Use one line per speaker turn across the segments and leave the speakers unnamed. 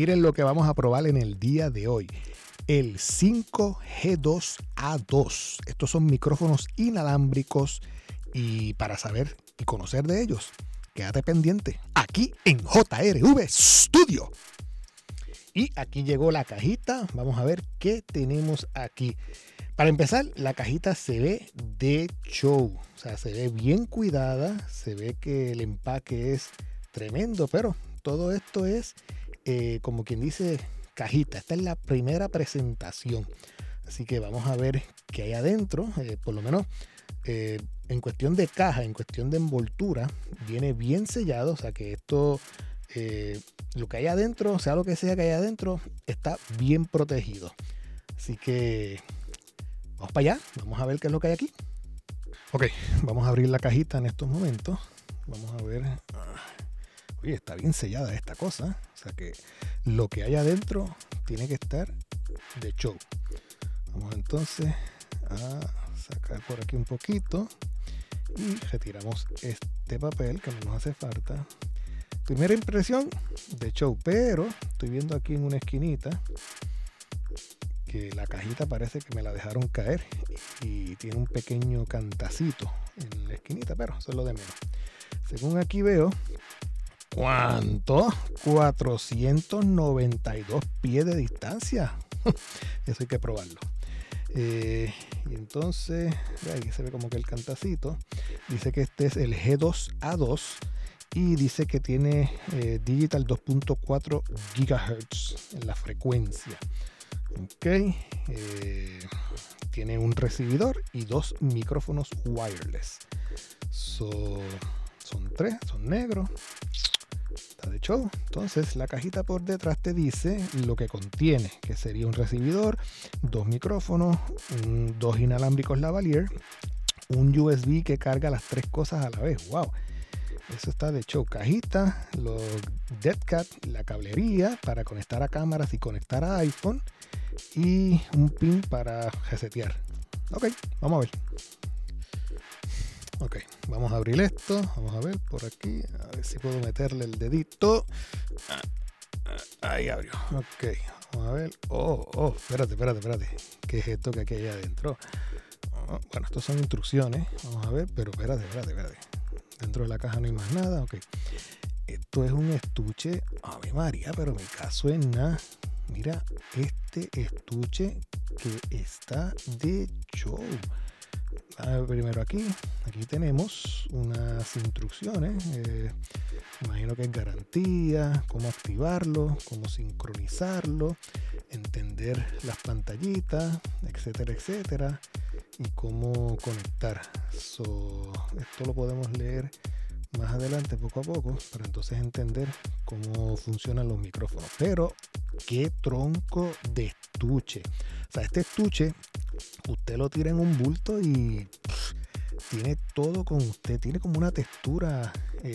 Miren lo que vamos a probar en el día de hoy. El 5G2A2. Estos son micrófonos inalámbricos y para saber y conocer de ellos, quédate pendiente aquí en JRV Studio. Y aquí llegó la cajita. Vamos a ver qué tenemos aquí. Para empezar, la cajita se ve de show. O sea, se ve bien cuidada. Se ve que el empaque es tremendo. Pero todo esto es, como quien dice, cajita. Esta es la primera presentación. Así que vamos a ver qué hay adentro. Por lo menos en cuestión de caja, en cuestión de envoltura, viene bien sellado. O sea que esto... lo que hay adentro, sea lo que sea que hay adentro, está bien protegido. Así que vamos para allá, vamos a ver qué es lo que hay aquí. Ok, vamos a abrir la cajita en estos momentos. Vamos a ver. Oye, está bien sellada esta cosa. O sea que lo que hay adentro tiene que estar de show. Vamos entonces a sacar por aquí un poquito y retiramos este papel que no nos hace falta. Primera impresión de show, pero estoy viendo aquí en una esquinita que la cajita parece que me la dejaron caer y tiene un pequeño cantacito en la esquinita, pero eso es lo de menos. Según aquí veo, ¿cuánto? 492 pies de distancia. Eso hay que probarlo. Y entonces, ahí se ve como que el cantacito. Dice que este es el G2A2. Y dice que tiene digital 2.4 GHz en la frecuencia. Ok. Tiene un recibidor y dos micrófonos wireless. Son tres, son negros. Está de show. Entonces la cajita por detrás te dice lo que contiene, que sería un recibidor, dos micrófonos, dos inalámbricos lavalier, un USB que carga las tres cosas a la vez. ¡Wow! Eso está de show. Cajita, los dead cat, la cablería para conectar a cámaras y conectar a iPhone y un pin para resetear. Ok, vamos a ver. Ok, vamos a abrir esto. Vamos a ver por aquí. A ver si puedo meterle el dedito. Ahí abrió. Ok, vamos a ver. Oh, espérate. ¿Qué es esto que aquí hay adentro? Bueno, estos son instrucciones. Vamos a ver, pero espérate. Dentro de la caja no hay más nada. Ok. Esto es un estuche. Ave María, pero me caso en nada. Mira, este estuche que está de show. A ver, primero aquí tenemos unas instrucciones. Imagino que es garantía, cómo activarlo, cómo sincronizarlo, entender las pantallitas, etcétera, y cómo conectar. Esto lo podemos leer más adelante poco a poco para entonces entender cómo funcionan los micrófonos. Pero qué tronco de estuche. O sea, este estuche usted lo tira en un bulto y tiene todo con usted. Tiene como una textura,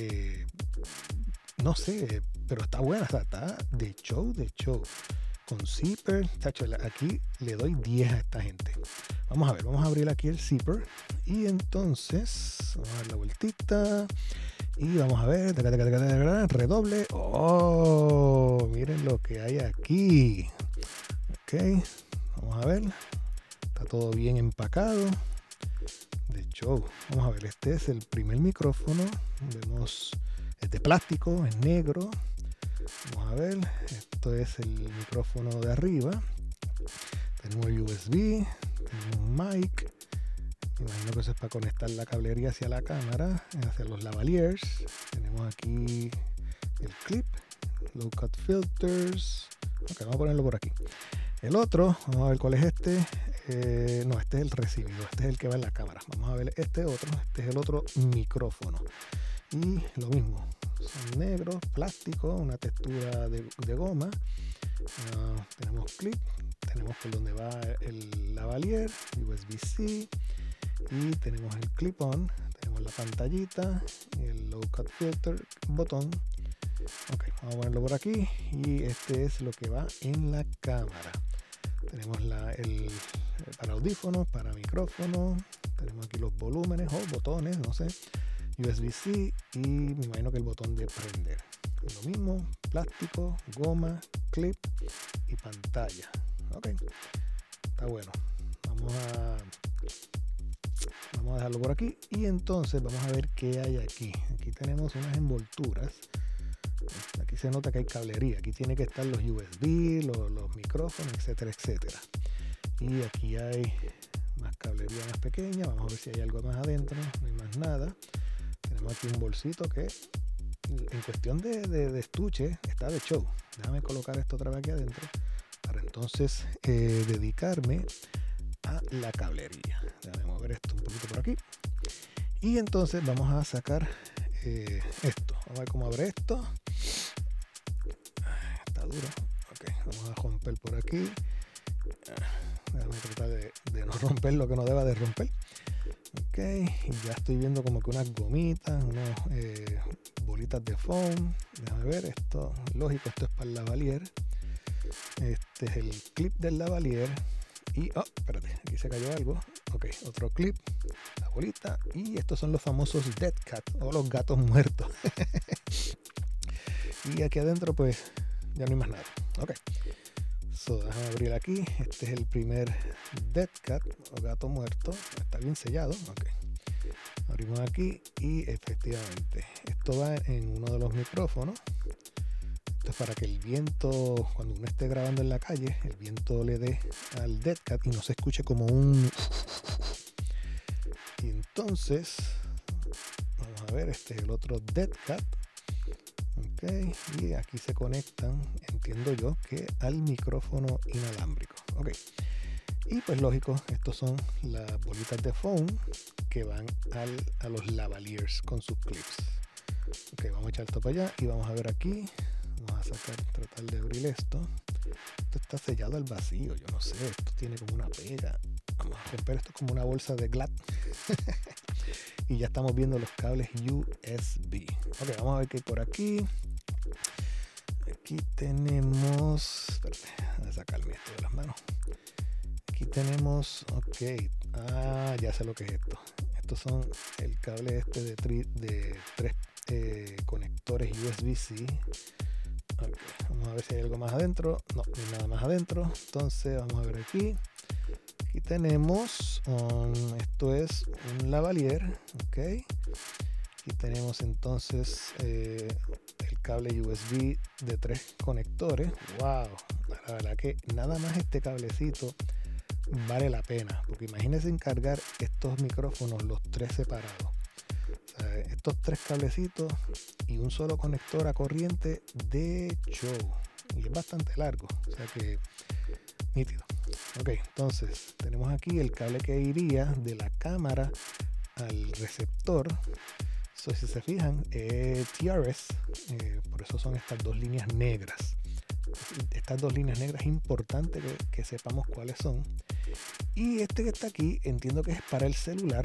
no sé, pero está buena. O sea, está de show. Con zipper, tacho, aquí le doy 10 a esta gente. Vamos a ver, vamos a abrir aquí el zipper y entonces vamos a dar la vueltita y vamos a ver, redoble. Oh, miren lo que hay aquí. Ok, vamos a ver, está todo bien empacado. De show. Vamos a ver, este es el primer micrófono. Vemos, es de plástico, es negro. Vamos a ver, esto es el micrófono de arriba. Tenemos el USB, tenemos un mic. Me imagino que eso es para conectar la cablería hacia la cámara, hacia los lavaliers. Tenemos aquí el clip, low cut filters. Ok, vamos a ponerlo por aquí. El otro, vamos a ver cuál es este. No, este es el recibidor, este es el que va en la cámara. Vamos a ver este otro, este es el otro micrófono. Y lo mismo, son negros, plástico, una textura de goma. Tenemos clip, tenemos por donde va el lavalier, USB-C, y tenemos el clip-on, tenemos la pantallita, el low cut filter, botón. Ok, vamos a ponerlo por aquí y este es lo que va en la cámara. Tenemos para audífonos, para micrófono, tenemos aquí los volúmenes o botones, no sé, USB-C y me imagino que el botón de prender. Lo mismo, plástico, goma, clip y pantalla. Ok, está bueno. Vamos a dejarlo por aquí y entonces vamos a ver qué hay aquí. Aquí tenemos unas envolturas. Aquí se nota que hay cablería. Aquí tiene que estar los USB, los micrófonos, etcétera, etcétera. Y aquí hay más cablería más pequeña. Vamos a ver si hay algo más adentro. No hay más nada. Tenemos aquí un bolsito que en cuestión de estuche está de show. Déjame colocar esto otra vez aquí adentro para entonces dedicarme a la cablería. Déjame mover esto un poquito por aquí. Y entonces vamos a sacar esto. Vamos a ver cómo abre esto. Está duro. Ok, vamos a romper por aquí. Déjame tratar de no romper lo que no deba de romper. Ok, y ya estoy viendo como que unas gomitas, unas bolitas de foam. Déjame ver esto. Lógico, esto es para el lavalier. Este es el clip del lavalier. Y, oh, espérate, aquí se cayó algo. Ok, otro clip, la bolita. Y estos son los famosos dead cat o los gatos muertos. Y aquí adentro, pues, ya no hay más nada. Ok, déjame abrir aquí. Este es el primer dead cat o gato muerto. Está bien sellado. Ok, abrimos aquí y efectivamente, esto va en uno de los micrófonos. Esto es para que el viento, cuando uno esté grabando en la calle, el viento le dé al dead cat y no se escuche como un... Y entonces, vamos a ver, este es el otro dead cat. Ok, y aquí se conectan, entiendo yo, que al micrófono inalámbrico. Ok, y pues lógico, estos son las bolitas de foam que van a los lavaliers con sus clips. Ok, vamos a echar esto para allá y vamos a ver aquí. Vamos a tratar de abrir esto. Esto está sellado al vacío, yo no sé, esto tiene como una pega. Vamos a romper esto como una bolsa de Glad. Y ya estamos viendo los cables USB. Ok, vamos a ver qué hay por aquí. Aquí tenemos... Espérate, voy a sacarme esto de las manos. Aquí tenemos... Ok, ya sé lo que es esto. Estos son el cable este de tres conectores USB-C. Okay, vamos a ver si hay algo más adentro. No, no hay nada más adentro. Entonces vamos a ver aquí. Aquí tenemos esto es un lavalier. Ok, aquí tenemos entonces el cable USB de 3 conectores. Wow, la verdad que nada más este cablecito vale la pena, porque imagínense encargar estos micrófonos los 3 separados. O sea, estos 3 cablecitos y un solo conector a corriente de show, y es bastante largo, o sea que nítido. Ok, entonces tenemos aquí el cable que iría de la cámara al receptor. So, si se fijan, TRS, por eso son estas dos líneas negras. Estas dos líneas negras es importante que sepamos cuáles son. Y este que está aquí entiendo que es para el celular.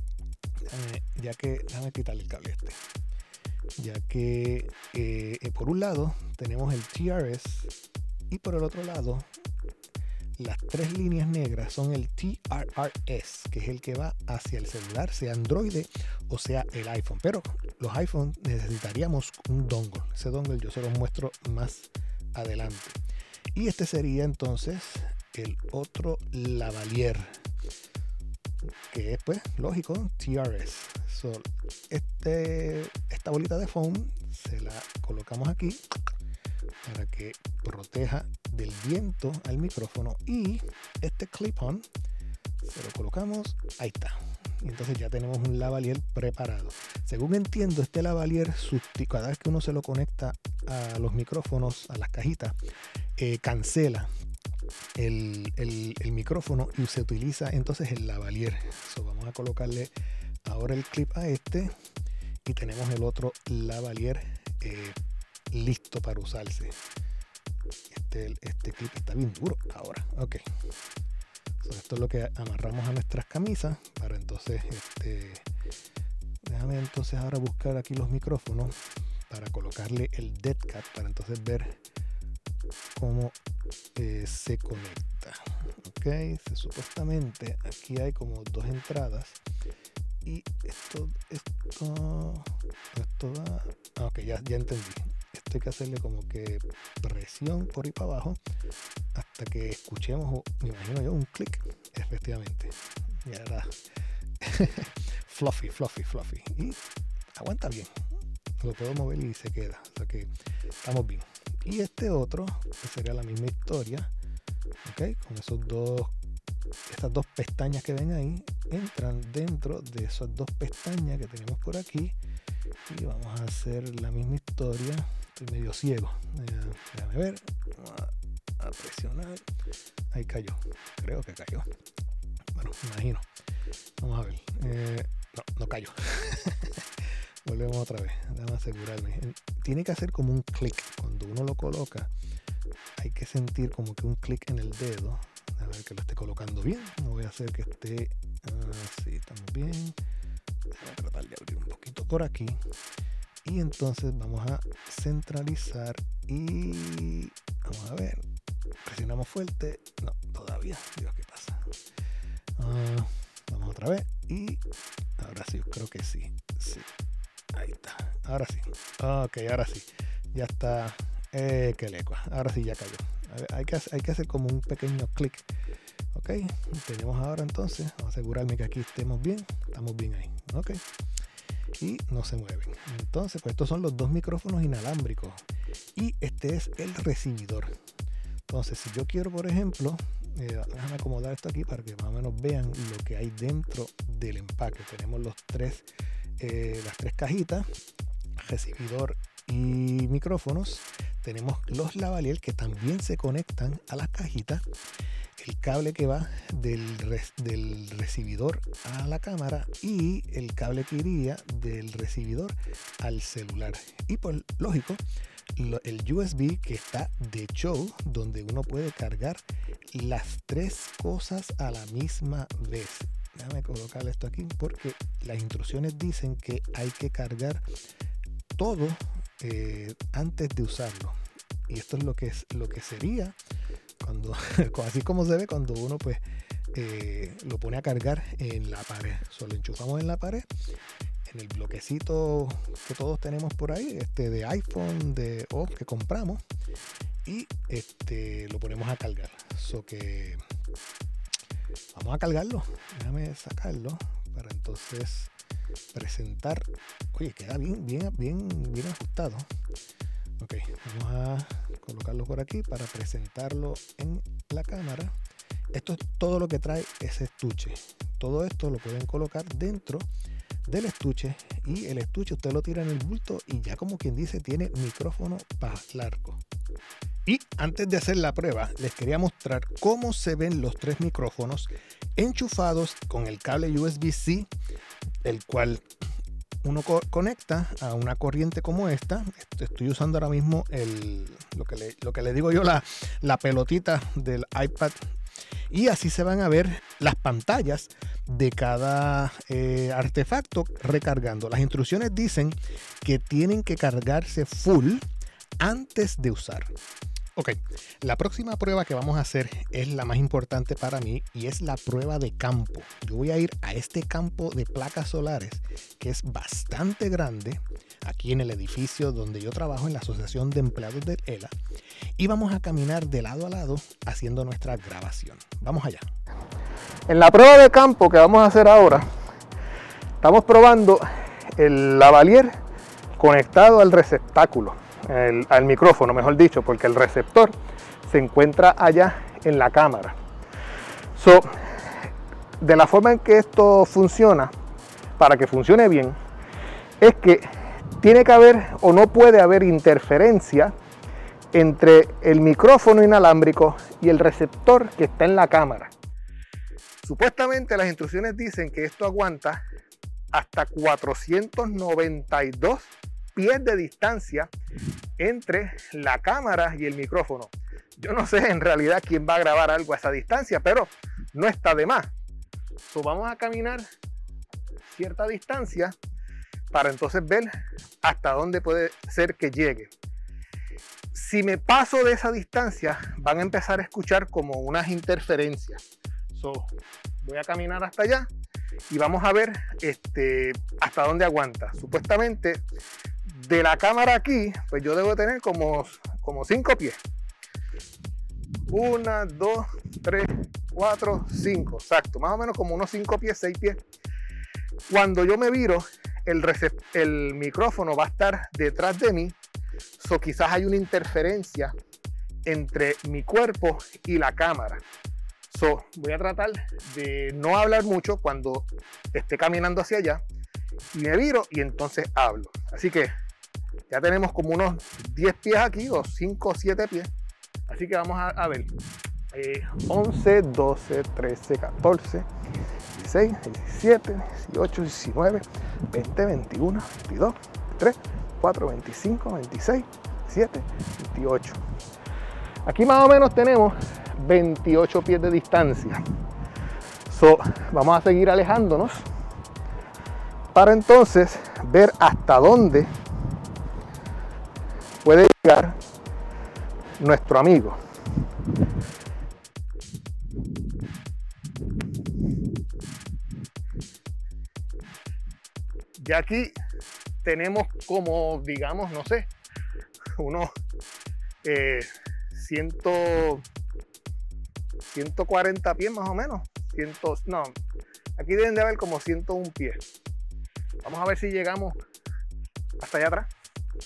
Ya que, déjame quitarle el cable este, ya que por un lado tenemos el TRS y por el otro lado las 3 líneas negras son el TRRS, que es el que va hacia el celular, sea Android o sea el iPhone. Pero los iPhone necesitaríamos un dongle. Ese dongle yo se los muestro más adelante. Y este sería entonces el otro lavalier, que es, pues, lógico, TRS. So, esta bolita de foam se la colocamos aquí para que proteja del viento al micrófono, y este clip-on se lo colocamos, ahí está. Y entonces ya tenemos un lavalier preparado. Según entiendo, este lavalier, cada vez que uno se lo conecta a los micrófonos, a las cajitas, cancela el micrófono y se utiliza entonces el lavalier. So, vamos a colocarle ahora el clip a este y tenemos el otro lavalier listo para usarse. Este clip está bien duro ahora. Ok, so, esto es lo que amarramos a nuestras camisas para entonces déjame entonces ahora buscar aquí los micrófonos para colocarle el dead cat, para entonces ver cómo se conecta. Ok, supuestamente aquí hay como 2 entradas y esto va, ok, ya entendí. Esto hay que hacerle como que presión por ahí para abajo hasta que escuchemos, me imagino yo, un clic, efectivamente. Y ahora fluffy. Y aguanta bien. Lo puedo mover y se queda. O sea que estamos bien. Y este otro, que sería la misma historia, ¿ok? Con estas dos pestañas que ven ahí, entran dentro de esas dos pestañas que tenemos por aquí. Y vamos a hacer la misma historia. Estoy medio ciego. Déjame ver. Vamos a presionar. Ahí cayó. Creo que cayó. Bueno, me imagino. Vamos a ver. No cayó. Volvemos otra vez. Déjame asegurarme. Tiene que hacer como un clic. Cuando uno lo coloca, hay que sentir como que un clic en el dedo. A ver que lo esté colocando bien. No voy a hacer que esté así. Estamos bien. Voy a tratar de abrir un poquito por aquí. Y entonces vamos a centralizar. Y vamos a ver. Presionamos fuerte. No, todavía. Dios, ¿qué pasa? Vamos otra vez. Y ahora sí, creo que sí. Ahí está. Ahora sí. Ok, ahora sí. Ya está. Que lecua. Ahora sí ya cayó. A ver, hay que hacer como un pequeño clic. Ok. Tenemos ahora entonces. Vamos a asegurarme que aquí estemos bien. Estamos bien ahí. Ok. Y no se mueven. Entonces, pues estos son los dos micrófonos inalámbricos. Y este es el recibidor. Entonces, si yo quiero, por ejemplo, déjame acomodar esto aquí para que más o menos vean lo que hay dentro del empaque. Tenemos las tres cajitas, recibidor y micrófonos. Tenemos los lavalier que también se conectan a las cajitas. El cable que va del recibidor a la cámara y el cable que iría del recibidor al celular. Y por lógico, el USB que está de show, donde uno puede cargar las tres cosas a la misma vez. Déjame colocar esto aquí porque las instrucciones dicen que hay que cargar todo antes de usarlo. Y esto es lo que sería cuando así como se ve cuando uno pues lo pone a cargar en la pared. Solo enchufamos en la pared, en el bloquecito que todos tenemos por ahí, de iPhone que compramos, y lo ponemos a cargar. Que vamos a cargarlo. Déjame sacarlo para entonces presentar. Oye, queda bien ajustado. Ok, vamos a colocarlo por aquí para presentarlo en la cámara. Esto es todo lo que trae ese estuche. Todo esto lo pueden colocar dentro del estuche, y el estuche usted lo tira en el bulto y ya, como quien dice, tiene micrófono para largo. Y antes de hacer la prueba, les quería mostrar cómo se ven los tres micrófonos enchufados con el cable USB-C, el cual uno conecta a una corriente como esta. Estoy usando ahora mismo lo que le digo yo, la pelotita del iPad. Y así se van a ver las pantallas de cada artefacto recargando. Las instrucciones dicen que tienen que cargarse full antes de usar. Ok, la próxima prueba que vamos a hacer es la más importante para mí, y es la prueba de campo. Yo voy a ir a este campo de placas solares, que es bastante grande, aquí en el edificio donde yo trabajo, en la Asociación de Empleados del ELA, y vamos a caminar de lado a lado haciendo nuestra grabación. Vamos allá. En la prueba de campo que vamos a hacer ahora, estamos probando el lavalier conectado al receptáculo. Al micrófono, mejor dicho, porque el receptor se encuentra allá en la cámara. De la forma en que esto funciona, para que funcione bien, es que tiene que haber, o no puede haber, interferencia entre el micrófono inalámbrico y el receptor que está en la cámara. Supuestamente las instrucciones dicen que esto aguanta hasta 492 pies de distancia entre la cámara y el micrófono. Yo no sé en realidad quién va a grabar algo a esa distancia, pero no está de más. Vamos a caminar cierta distancia para entonces ver hasta dónde puede ser que llegue. Si me paso de esa distancia, van a empezar a escuchar como unas interferencias. Voy a caminar hasta allá y vamos a ver hasta dónde aguanta. Supuestamente de la cámara aquí, pues yo debo tener como 5 pies. 1, 2, 3, 4, 5. Exacto, más o menos como unos 5 pies, 6 pies. Cuando yo me viro, el micrófono va a estar detrás de mí. So quizás hay una interferencia entre mi cuerpo y la cámara. So, voy a tratar de no hablar mucho cuando esté caminando hacia allá. Y me viro y entonces hablo. Así que ya tenemos como unos 10 pies aquí, o 5 o 7 pies. Así que vamos a ver. 11, 12, 13, 14, 16, 17, 18, 19, 20, 21, 22, 23, 24, 25, 26, 27, 28. Aquí más o menos tenemos 28 pies de distancia. So, vamos a seguir alejándonos para entonces ver hasta dónde puede llegar nuestro amigo. Ya aquí tenemos como, digamos, no sé, unos 140 pies más o menos. No, aquí deben de haber como 101 pies. Vamos a ver si llegamos hasta allá atrás.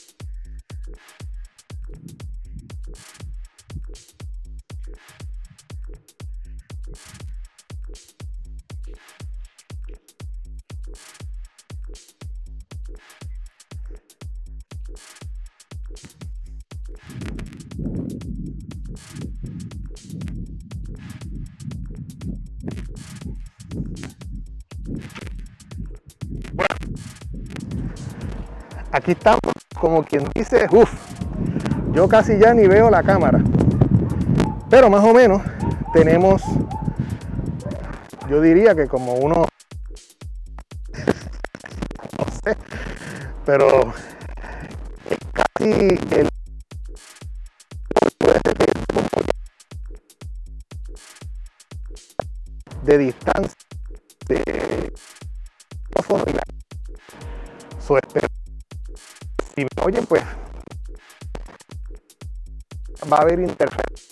Aquí estamos, como quien dice, yo casi ya ni veo la cámara, pero más o menos tenemos, yo diría que como uno, no sé, pero casi el de distancia de micrófono y la si me oyen, pues va a haber interferencia.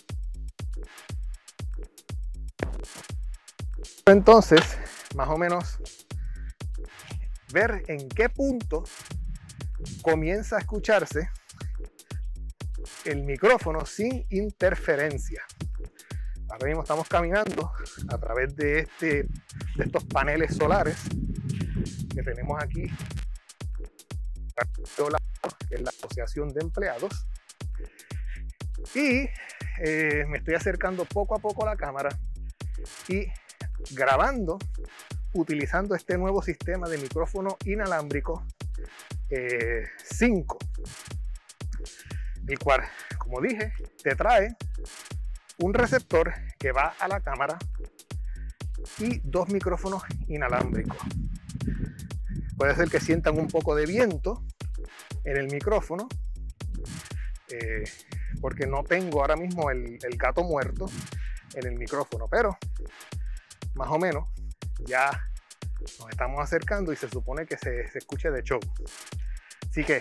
Entonces, más o menos, ver en qué punto comienza a escucharse el micrófono sin interferencia. Ahora mismo estamos caminando a través de estos paneles solares que tenemos aquí, que es la Asociación de Empleados, y me estoy acercando poco a poco a la cámara y grabando utilizando este nuevo sistema de micrófono inalámbrico 5, el cual, como dije, te trae un receptor que va a la cámara y 2 micrófonos inalámbricos. Puede ser que sientan un poco de viento en el micrófono, porque no tengo ahora mismo el gato muerto en el micrófono, pero más o menos ya nos estamos acercando y se supone que se escuche de show. Así que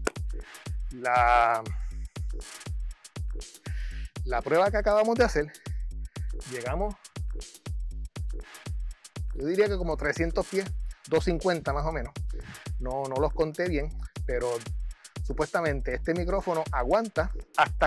la prueba que acabamos de hacer, llegamos, yo diría que como 300 pies, 250 más o menos. No los conté bien, pero supuestamente este micrófono aguanta hasta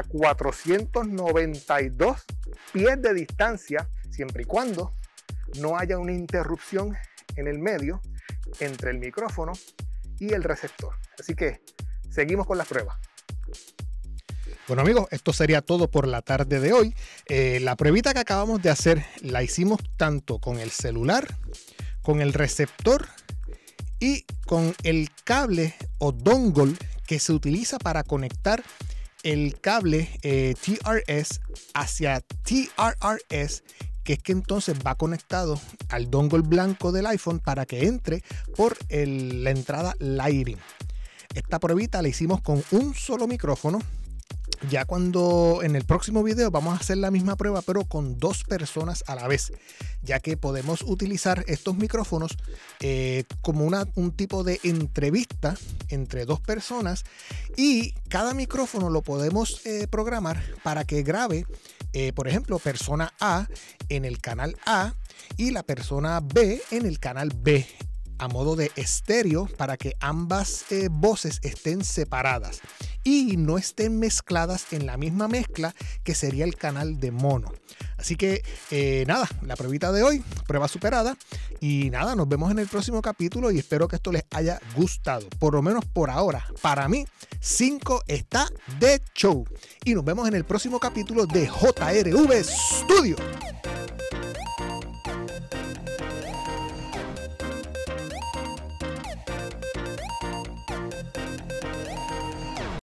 492 pies de distancia, siempre y cuando no haya una interrupción en el medio entre el micrófono y el receptor. Así que seguimos con las pruebas.
Bueno amigos, esto sería todo por la tarde de hoy. La pruebita que acabamos de hacer la hicimos tanto con el celular, con el receptor y con el cable o dongle que se utiliza para conectar el cable TRS hacia TRRS, que es que entonces va conectado al dongle blanco del iPhone para que entre por la entrada Lightning. Esta pruebita la hicimos con un solo micrófono Ya cuando en el próximo video vamos a hacer la misma prueba, pero con 2 personas a la vez, ya que podemos utilizar estos micrófonos como un tipo de entrevista entre 2 personas, y cada micrófono lo podemos programar para que grabe, por ejemplo, persona A en el canal A y la persona B en el canal B, a modo de estéreo, para que ambas voces estén separadas y no estén mezcladas en la misma mezcla que sería el canal de mono. Así que nada, la pruebita de hoy, prueba superada, y nada, nos vemos en el próximo capítulo y espero que esto les haya gustado. Por lo menos por ahora, para mí 5 está de show, y nos vemos en el próximo capítulo de JRV Studio.